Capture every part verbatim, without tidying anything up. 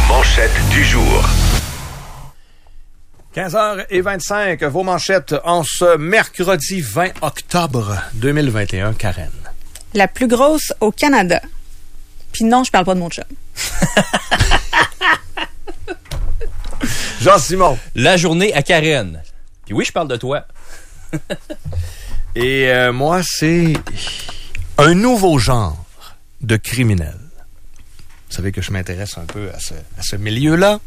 manchettes du jour. quinze heures vingt-cinq, vos manchettes en ce mercredi vingt octobre deux mille vingt et un, Karen. La plus grosse au Canada. Puis non, je parle pas de mon chum. Jean-Simon. La journée à Karen. Puis oui, je parle de toi. Et euh, moi, c'est un nouveau genre de criminel. Vous savez que je m'intéresse un peu à ce, à ce milieu-là,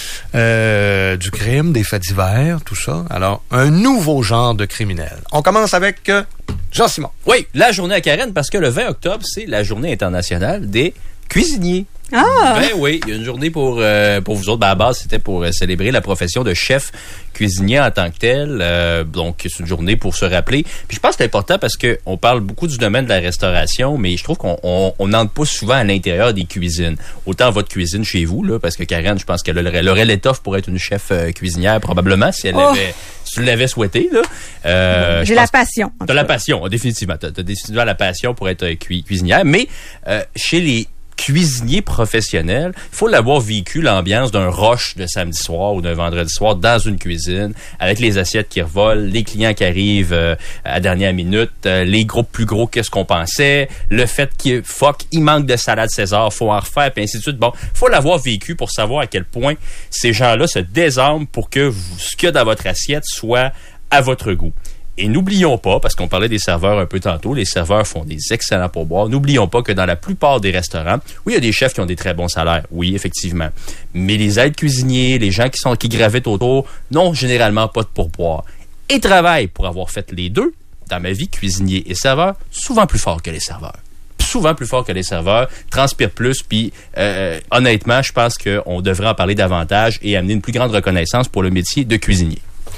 euh, du crime, des faits divers, tout ça. Alors, un nouveau genre de criminel. On commence avec euh, Jean-Simon. Oui, la journée à Karen, parce que le vingt octobre, c'est la journée internationale des cuisiniers. Ah! Ben oui, il y a une journée pour euh, pour vous autres. Ben à la base, c'était pour euh, célébrer la profession de chef cuisinier en tant que tel. Euh, donc, c'est une journée pour se rappeler. Puis je pense que c'est important parce que on parle beaucoup du domaine de la restauration, mais je trouve qu'on on, on n'entre pas souvent à l'intérieur des cuisines. Autant votre cuisine chez vous, là, parce que Karen, je pense qu'elle aurait, elle aurait l'étoffe pour être une chef euh, cuisinière, probablement, si elle oh. avait, si tu l'avais souhaité, là. Euh, J'ai la passion. T'as la passion, définitivement. T'as, t'as définitivement la passion pour être cui- cuisinière. Mais euh, chez les cuisinier professionnel, il faut l'avoir vécu l'ambiance d'un rush de samedi soir ou d'un vendredi soir dans une cuisine, avec les assiettes qui revolent, les clients qui arrivent euh, à la dernière minute, euh, les groupes plus gros que ce qu'on pensait, le fait qu'il fuck, il manque de salade César, faut en refaire, puis ainsi de suite. Bon, il faut l'avoir vécu pour savoir à quel point ces gens-là se désarment pour que vous, ce qu'il y a dans votre assiette soit à votre goût. Et n'oublions pas, parce qu'on parlait des serveurs un peu tantôt, les serveurs font des excellents pourboires. N'oublions pas que dans la plupart des restaurants, oui, il y a des chefs qui ont des très bons salaires, oui, effectivement. Mais les aides cuisiniers, les gens qui sont qui gravitent autour, n'ont généralement pas de pourboire. Et travaillent pour avoir fait les deux, dans ma vie, cuisinier et serveur, souvent plus fort que les serveurs. Souvent plus fort que les serveurs, transpirent plus, puis euh, honnêtement, je pense qu'on devrait en parler davantage et amener une plus grande reconnaissance pour le métier de cuisinier.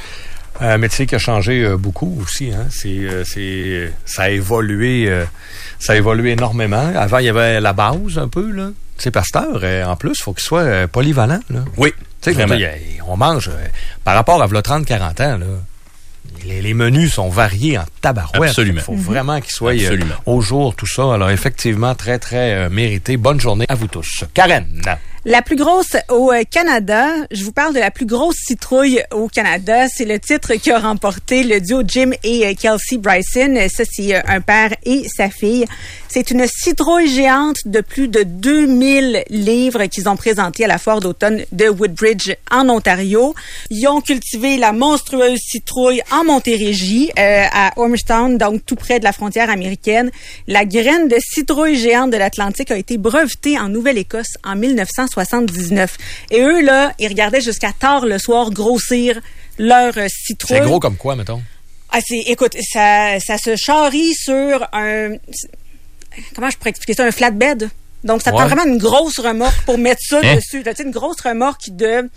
Un métier qui a changé euh, beaucoup aussi, hein. C'est, euh, c'est, ça a évolué, euh, ça a évolué énormément. Avant, il y avait la base un peu, là. Tu sais, pasteur, euh, en plus, il faut qu'il soit euh, polyvalent, là. Oui, tu sais, vraiment. On mange, euh, par rapport à trente quarante ans, là, les, les menus sont variés en tabarouette. Absolument. Il faut mm-hmm. vraiment qu'ils soient euh, au jour, tout ça. Alors, effectivement, très, très euh, mérité. Bonne journée à vous tous. Karen. La plus grosse au Canada, je vous parle de la plus grosse citrouille au Canada. C'est le titre qui a remporté le duo Jim et Kelsey Bryson. Ça, c'est un père et sa fille. C'est une citrouille géante de plus de deux mille livres qu'ils ont présenté à la foire d'automne de Woodbridge en Ontario. Ils ont cultivé la monstrueuse citrouille en Montérégie, euh, à Ormstown, donc tout près de la frontière américaine. La graine de citrouille géante de l'Atlantique a été brevetée en Nouvelle-Écosse en dix-neuf cent soixante-dix-neuf. Et eux, là, ils regardaient jusqu'à tard le soir grossir leur euh, citrouille. C'est gros comme quoi, mettons? Ah, c'est, écoute, ça, ça se charrie sur un... Comment je pourrais expliquer ça? Un flatbed. Donc, ça ouais. prend vraiment une grosse remorque pour mettre ça hein? dessus. Tu sais, une grosse remorque de,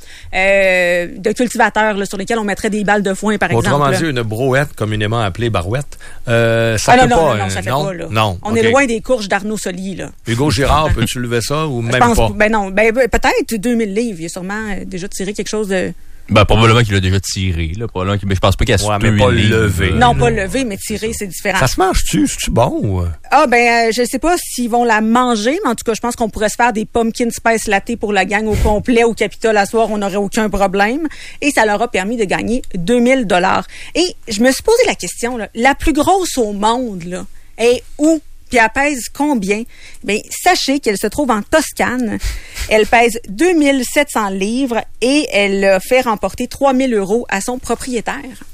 euh, de cultivateurs là, sur lesquels on mettrait des balles de foin, par Autrement exemple. Autrement dit, une brouette, communément appelée barouette. Euh, ça ah, peut non, pas... Non, non, non, ça euh, fait non? pas, là. Non. On okay. est loin des courges d'Arnaud Soli, là. Hugo Girard, peux-tu lever ça ou même pense, pas? Ben non, ben peut-être deux mille livres. Il a sûrement déjà tiré quelque chose de... Ben, probablement qu'il a déjà tiré, là. Probablement qu'il, mais je pense pas qu'il a ouais, mais pas levé. Non, pas levé, mais tiré, c'est différent. Ça se mange-tu? C'est-tu bon ou? Ah, ben, euh, je sais pas s'ils vont la manger, mais en tout cas, je pense qu'on pourrait se faire des pumpkin spice latte pour la gang au complet au Capitole à soir. On n'aurait aucun problème. Et ça leur a permis de gagner deux mille dollars. Et je me suis posé la question, là. La plus grosse au monde, là, est où? Puis elle pèse combien? Bien, sachez qu'elle se trouve en Toscane. Elle pèse deux mille sept cents livres et elle a fait remporter trois mille euros à son propriétaire.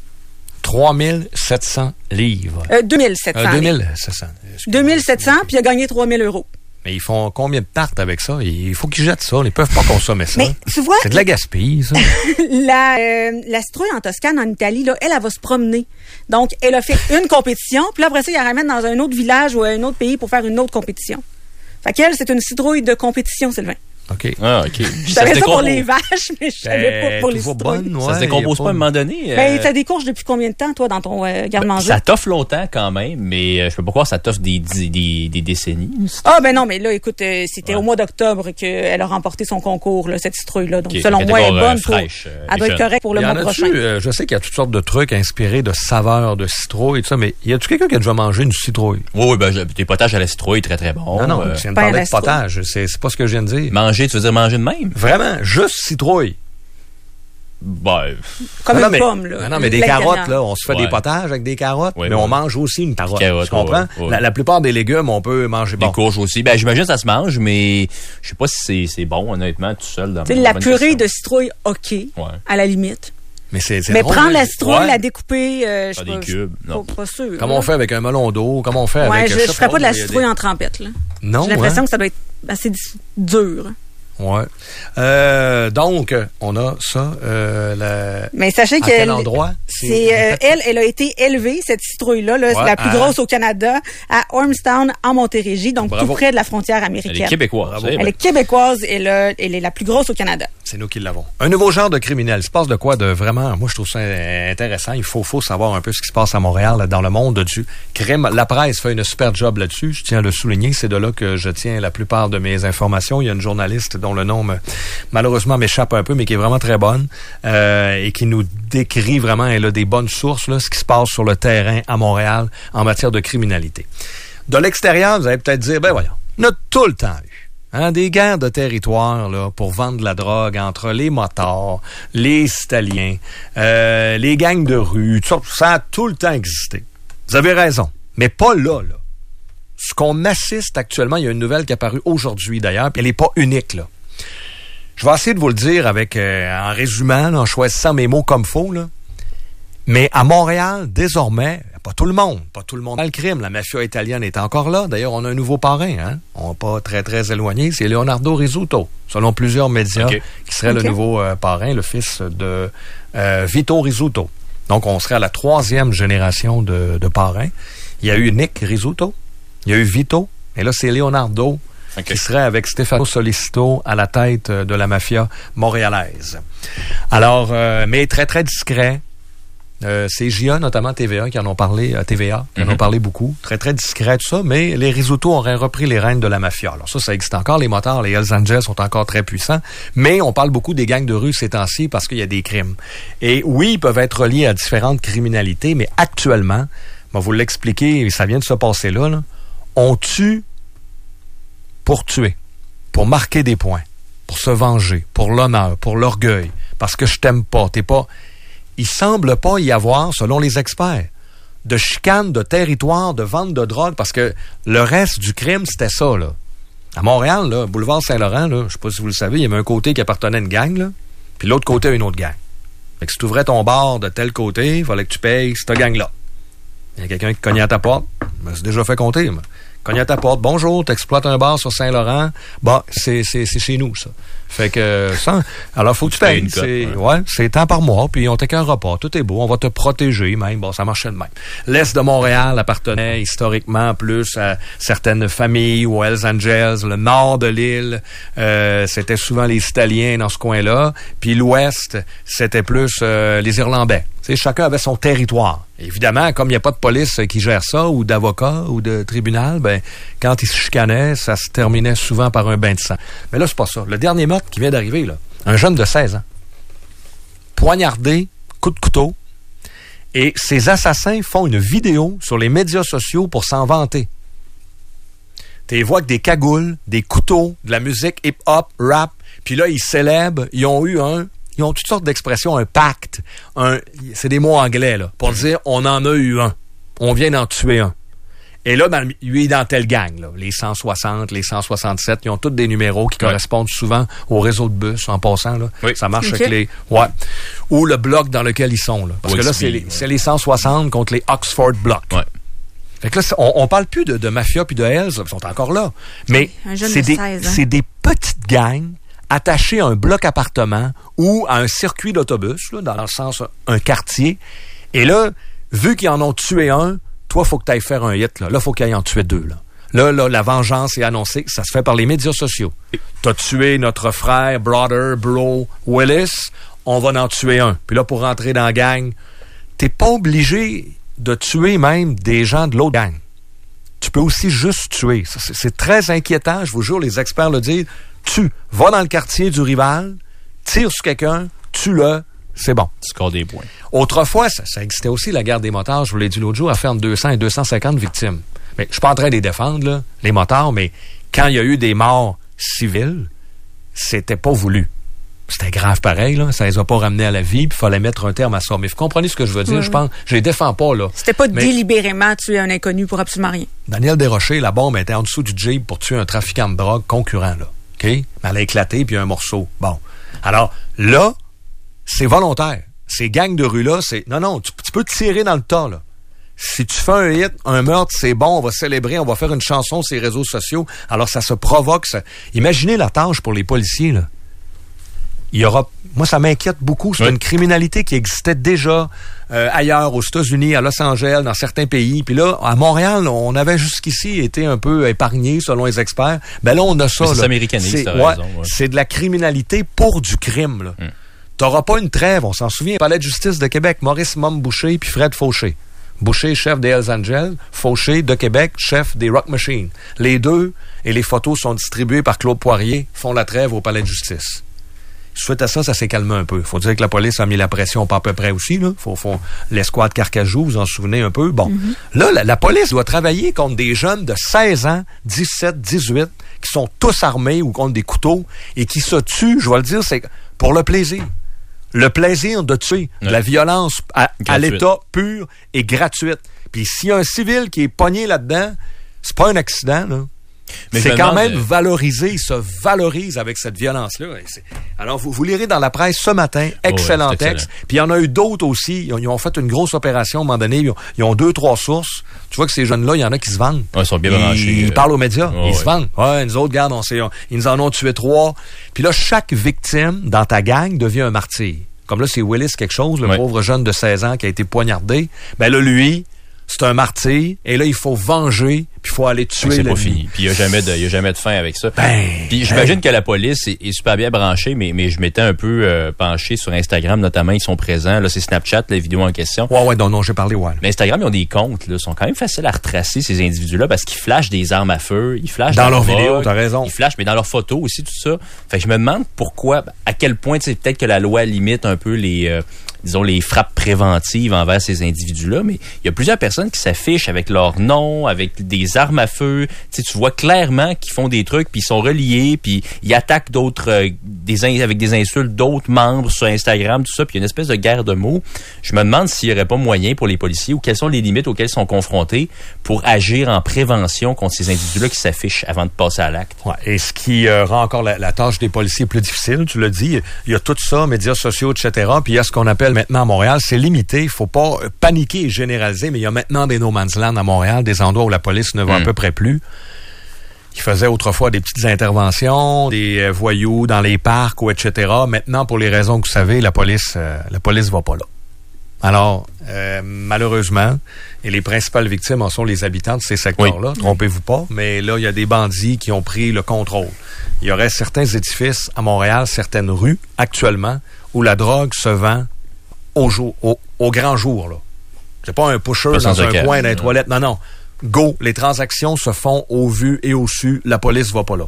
trois mille sept cents livres? Euh, deux mille sept cents. Euh, deux mille sept cents. deux mille sept cents, puis il a gagné trois mille euros. Mais ils font combien de tartes avec ça? Il faut qu'ils jettent ça. Ils peuvent pas consommer ça. Mais tu vois, c'est de la gaspille, ça. la, euh, la citrouille en Toscane, en Italie, là, elle, elle va se promener. Donc, elle a fait une compétition, puis là, après ça, il la ramène dans un autre village ou un autre pays pour faire une autre compétition. Fait qu'elle, c'est une citrouille de compétition, Sylvain. OK. Ah, OK. Je savais ça pour les vaches, mais je savais pas pour les citrouilles. Bonne, ouais, ça se décompose pas à un moment donné. Euh... Ben, t'as des courges depuis combien de temps, toi, dans ton euh, garde-manger? Ben, ça t'offre longtemps, quand même, mais euh, je peux pas croire que ça t'offre des, des, des, des décennies. Ah, ben non, mais là, écoute, euh, c'était ouais. au mois d'octobre qu'elle a remporté son concours, là, cette citrouille-là. Donc, okay, selon moi, elle est bonne. Pour... fraîche, euh, elle doit être correcte pour le mois prochain. Euh, je sais qu'il y a toutes sortes de trucs inspirés de saveurs de citrouille et tout ça, mais y a-tu quelqu'un qui a déjà mangé une citrouille? Oui, oui, ben, tes potages à la citrouille, très, très bon. Non, non, euh, je viens de parler de potage. C'est, c'est pas ce que je viens de dire. manger, tu veux dire manger de même? Vraiment, juste citrouille. Ben, Comme non, une mais, pomme, là. Non, non, mais des carottes, là, on se fait Ouais. des potages avec des carottes, Ouais, mais ouais. on mange aussi une carotte. Carotte, tu comprends? ouais, ouais. La, la plupart des légumes, on peut manger des bon. courges aussi. Ben, j'imagine que ça se mange, mais je sais pas si c'est, c'est bon, honnêtement, tout seul. Dans Tu sais, la purée de citrouille, OK, Ouais. à la limite. Mais c'est, c'est Mais drôle, prendre hein? la citrouille, Ouais. la découper, euh, je Pas sais des pas, cubes, je- non. Pas, pas sûr. Comme là. on fait avec un melon d'eau, comme on fait Ouais, avec... je, sais je ferais pas de la il y a des- citrouille en trempette, là. Non, J'ai l'impression hein? que ça doit être assez dis- dur. Ouais. Euh, donc, on a ça. Euh, la... Mais sachez À que quel endroit? c'est euh, elle, elle a été élevée, cette citrouille-là, là, c'est Ouais, la plus à- grosse au Canada, à Ormstown, en Montérégie, donc Bravo. tout près de la frontière Elle américaine. est québécoise. Bravo. eh ben. Elle est québécoise et là, elle est la plus grosse au Canada. C'est nous qui l'avons. Un nouveau genre de criminel. Il se passe de quoi de vraiment... Moi, je trouve ça intéressant. Il faut, faut savoir un peu ce qui se passe à Montréal, là, dans le monde du crime. La presse fait une super job là-dessus. Je tiens à le souligner. C'est de là que je tiens la plupart de mes informations. Il y a une journaliste dont le nom, me, malheureusement, m'échappe un peu, mais qui est vraiment très bonne euh, et qui nous décrit vraiment, elle a des bonnes sources, là, ce qui se passe sur le terrain à Montréal en matière de criminalité. De l'extérieur, vous allez peut-être dire, ben voyons, on a tout le temps eu. Hein, des guerres de territoire là, pour vendre de la drogue entre les motards, les Italiens, euh, les gangs de rue, tout ça, ça a tout le temps existé. Vous avez raison, mais pas là, là. Ce qu'on assiste actuellement, il y a une nouvelle qui est apparue aujourd'hui d'ailleurs, puis elle n'est pas unique, là. Je vais essayer de vous le dire avec euh, en résumant, là, en choisissant mes mots comme faux, là. Mais à Montréal, désormais, pas tout le monde, pas tout le monde dans le crime. La mafia italienne est encore là. D'ailleurs, on a un nouveau parrain, hein. On n'est pas très, très éloigné. C'est Leonardo Rizzuto, selon plusieurs médias, Okay. qui serait Okay. le nouveau euh, parrain, le fils de euh, Vito Rizzuto. Donc, on serait à la troisième génération de, de parrains. Il y a eu Nick Rizzuto, il y a eu Vito, et là, c'est Leonardo Okay. qui serait avec Stefano Solicito à la tête de la mafia montréalaise. Alors, euh, mais très, très discret. Euh, c'est J A, notamment T V A, qui en ont parlé, euh, T V A, qui en Mm-hmm. ont parlé beaucoup. Très, très discret, tout ça, mais les Rizzuto auraient repris les rênes de la mafia. Alors ça, ça existe encore. Les motards, les Hells Angels sont encore très puissants, mais on parle beaucoup des gangs de rue ces temps-ci parce qu'il y a des crimes. Et oui, ils peuvent être reliés à différentes criminalités, mais actuellement, je vais vous l'expliquer, ça vient de se passer là, là, on tue pour tuer, pour marquer des points, pour se venger, pour l'honneur, pour l'orgueil, parce que je t'aime pas, t'es pas... Il semble pas y avoir, selon les experts, de chicane, de territoire, de vente de drogue, parce que le reste du crime, c'était ça, là. À Montréal, là, boulevard Saint-Laurent, là, je sais pas si vous le savez, il y avait un côté qui appartenait à une gang, là, puis l'autre côté à une autre gang. Fait que si tu ouvrais ton bar de tel côté, il fallait que tu payes cette gang-là. Il y a quelqu'un qui cognait à ta porte. Je me suis déjà fait compter, moi. Cogne à ta porte. Bonjour, t'exploites un bar sur Saint-Laurent. Bah, c'est, c'est, c'est chez nous, ça. Fait que, ça, alors faut que tu payes payes. une cote, C'est, ouais. ouais, c'est temps par mois, puis on t'écœure un repas. Tout est beau, on va te protéger, même. Bon, ça marchait de même. L'Est de Montréal appartenait historiquement plus à certaines familles ou Hells Angels. Le nord de l'île, euh, c'était souvent les Italiens dans ce coin-là. Puis l'Ouest, c'était plus euh, les Irlandais. Tu sais, chacun avait son territoire. Évidemment, comme il n'y a pas de police qui gère ça, ou d'avocat, ou de tribunal, ben, quand ils se chicanaient, ça se terminait souvent par un bain de sang. Mais là, c'est pas ça. Le dernier meurtre qui vient d'arriver, là, un jeune de seize ans, poignardé, coup de couteau, et ces assassins font une vidéo sur les médias sociaux pour s'en vanter. Tu les vois avec des cagoules, des couteaux, de la musique hip-hop, rap, puis là, ils célèbrent, ils ont eu un... Ils ont toutes sortes d'expressions, un pacte, un, c'est des mots anglais, là, pour dire on en a eu un. On vient d'en tuer un. Et là, ben, lui est dans telle gang, là. Les cent soixante, les cent soixante-sept, ils ont tous des numéros qui Ouais. correspondent souvent au réseau de bus, en passant, là. Oui. Ça marche Ok. avec les, ouais. Ou le bloc dans lequel ils sont, là. Parce Oui, que là, c'est c'est bien, les, ouais. c'est les cent soixante contre les Oxford Blocks. Ouais. Fait que là, c'est- on, on parle plus de, de mafia puis de Hells, ils sont encore là. Mais Un jeune c'est de des, seize ans. c'est des petites gangs attachées à un bloc appartement ou à un circuit d'autobus, là, dans le sens un quartier. Et là, vu qu'ils en ont tué un, toi, faut que tu ailles faire un hit. Là, là faut qu'ils aillent en tuer deux. Là. Là, là, la vengeance est annoncée. Ça se fait par les médias sociaux. T'as tué notre frère, brother, bro, Willis. On va en tuer un. Puis là, pour rentrer dans la gang, t'es pas obligé de tuer même des gens de l'autre gang. Tu peux aussi juste tuer. Ça, c'est, c'est très inquiétant. Je vous jure, les experts le disent. Tu vas dans le quartier du rival, tire sur quelqu'un, tue-le, c'est bon. Tu scores des points. Autrefois, ça, ça existait aussi, la guerre des motards, je vous l'ai dit l'autre jour, à faire entre deux cents et deux cent cinquante victimes. Mais je suis pas en train de les défendre, là, les motards, mais quand il y a eu des morts civiles, c'était pas voulu. C'était grave pareil, là. Ça les a pas ramenés à la vie, puis il fallait mettre un terme à ça. Mais vous comprenez ce que je veux dire? Oui. Je pense, je les défends pas, là. C'était pas Mais délibérément tuer un inconnu pour absolument rien. Daniel Desrochers, la bombe était en dessous du Jeep pour tuer un trafiquant de drogue concurrent, là. OK? Mais elle a éclaté, puis un morceau. Bon. Alors, là, c'est volontaire. Ces gangs de rue-là, c'est... Non, non, tu, tu peux tirer dans le tas, là. Si tu fais un hit, un meurtre, c'est bon, on va célébrer, on va faire une chanson sur les réseaux sociaux. Alors, ça se provoque. Ça... Imaginez la tâche pour les policiers, là. Il y aura... Moi, ça m'inquiète beaucoup. C'est oui. une criminalité qui existait déjà euh, ailleurs, aux États-Unis, à Los Angeles, dans certains pays. Puis là, à Montréal, on avait jusqu'ici été un peu épargné, selon les experts. Ben là, on a ça. Mais c'est là. américanisé, c'est, t'as ouais, raison. Ouais. C'est de la criminalité pour du crime, là. Hum. T'auras pas une trêve, on s'en souvient. Palais de justice de Québec, Maurice Mom Boucher puis Fred Fauché. Boucher, chef des Hells Angels, Fauché de Québec, chef des Rock Machine. Les deux, et les photos sont distribuées par Claude Poirier, font la trêve au Palais de justice. Suite à ça, ça s'est calmé un peu. Faut dire que la police a mis la pression pas à peu près aussi, là. Faut, faut, l'escouade Carcajou, vous en souvenez un peu. Bon. Mm-hmm. Là, la, la police doit travailler contre des jeunes de seize ans, dix-sept, dix-huit, qui sont tous armés ou contre des couteaux et qui se tuent, je vais le dire, c'est pour le plaisir. Le plaisir de tuer, de la violence à, à l'état pur et gratuite. Puis s'il y a un civil qui est pogné là-dedans, c'est pas un accident, là. Mais c'est quand même de... valorisé, il se valorise avec cette violence-là. Alors, vous, vous lirez dans la presse ce matin, excellent oh ouais, texte. Excellent. Puis il y en a eu d'autres aussi. Ils ont, ils ont fait une grosse opération à un moment donné. Ils ont, ils ont deux, trois sources. Tu vois que ces jeunes-là, il y en a qui se vendent. Ouais, ils sont bien ils, branchés. Ils euh... parlent aux médias. Oh, ils ouais. se vendent. Ouais, nous autres, regarde, on sait, on, ils nous en ont tué trois. Puis là, chaque victime dans ta gang devient un martyr. Comme là, c'est Willis quelque chose, le ouais. pauvre jeune de seize ans qui a été poignardé. Ben là, lui... c'est un martyr, et là, il faut venger, puis il faut aller tuer c'est l'ennemi. Pas fini. Puis il n'y a jamais de, il y a jamais de fin avec ça. Ben, puis j'imagine ben. que la police est, est super bien branchée, mais, mais je m'étais un peu euh, penché sur Instagram, notamment, ils sont présents. Là, c'est Snapchat, la vidéo en question. Ouais, ouais, non, non, j'ai parlé, ouais. Mais Instagram, ils ont des comptes, là. Ils sont quand même faciles à retracer, ces individus-là, parce qu'ils flashent des armes à feu, ils flashent dans leurs vidéos, t'as raison. Ils flashent, mais dans leurs photos aussi, tout ça. Fait que je me demande pourquoi, à quel point, tu sais, peut-être que la loi limite un peu les, euh, disons, les frappes préventives envers ces individus-là, mais il y a plusieurs personnes qui s'affichent avec leur nom, avec des armes à feu. Tu sais, tu vois clairement qu'ils font des trucs, puis ils sont reliés, puis ils attaquent d'autres, euh, des in- avec des insultes d'autres membres sur Instagram, tout ça, puis il y a une espèce de guerre de mots. Je me demande s'il n'y aurait pas moyen pour les policiers, ou quelles sont les limites auxquelles ils sont confrontés pour agir en prévention contre ces individus-là qui s'affichent avant de passer à l'acte. Ouais, et ce qui euh, rend encore la, la tâche des policiers plus difficile, tu l'as dit, il y a tout ça, médias sociaux, et cetera, puis il y a ce qu'on appelle maintenant à Montréal, c'est limité, il faut pas paniquer et généraliser, mais il y a maintenant des no man's land à Montréal, des endroits où la police ne va mmh. à peu près plus. Ils faisaient autrefois des petites interventions, des euh, voyous dans les parcs ou et cetera. Maintenant, pour les raisons que vous savez, la police, euh, la police va pas là. Alors, euh, malheureusement, et les principales victimes en sont les habitants de ces secteurs-là, oui. trompez-vous pas, mais là, il y a des bandits qui ont pris le contrôle. Il y aurait certains édifices à Montréal, certaines rues, actuellement, où la drogue se vend au, jour, au, au grand jour, là. C'est pas un pusher pas dans un cas. coin dans les toilettes. Non, non. Go. Les transactions se font au vu et au su. La police va pas là.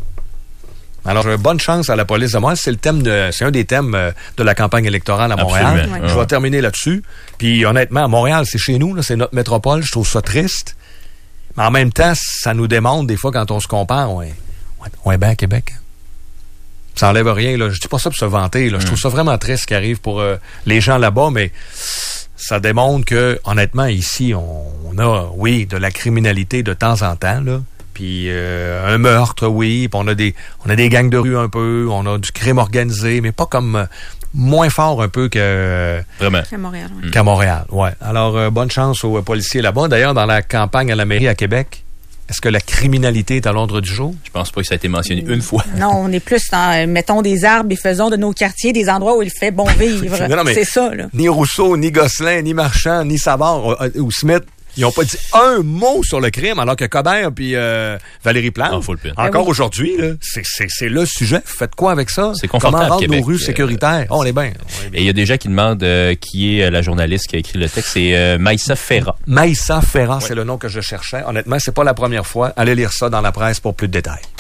Alors, euh, bonne chance à la police de Montréal. C'est le thème de, c'est un des thèmes euh, de la campagne électorale à Montréal. Ouais. Je vais terminer là-dessus. Puis, honnêtement, à Montréal, c'est chez nous, là, c'est notre métropole. Je trouve ça triste. Mais en même temps, ça nous démontre, des fois, quand on se compare, on est, on est bien à Québec. Ça enlève rien, là. Je dis pas ça pour se vanter, là. Mm. Je trouve ça vraiment triste ce qui arrive pour euh, les gens là-bas, mais ça démontre que, honnêtement, ici, on, on a, oui, de la criminalité de temps en temps, là. Puis euh, un meurtre, oui. Puis on a des, on a des gangs de rue un peu. On a du crime organisé, mais pas comme euh, moins fort un peu que vraiment qu'à Montréal. Ouais. Qu'à Montréal, ouais. Alors euh, bonne chance aux policiers là-bas. D'ailleurs, dans la campagne à la mairie à Québec, est-ce que la criminalité est à l'ordre du jour? Je pense pas que ça a été mentionné une fois. Non, on est plus dans, mettons des arbres et faisons de nos quartiers des endroits où il fait bon vivre. non, non, c'est ça, là. Ni Rousseau, ni Gosselin, ni Marchand, ni Savard ou Smith, ils n'ont pas dit un mot sur le crime, alors que Coderre puis euh, Valérie Plante, oh, encore ben oui. aujourd'hui, là, c'est, c'est, c'est le sujet. Vous faites quoi avec ça? C'est confortable. Comment rendre Québec, nos rues sécuritaires? Euh, oh, on est bien. Et il y a des gens qui demandent euh, qui est la journaliste qui a écrit le texte. C'est euh, Maïssa Ferra. Maïssa Ferra, oui. C'est le nom que je cherchais. Honnêtement, c'est pas la première fois. Allez lire ça dans la presse pour plus de détails.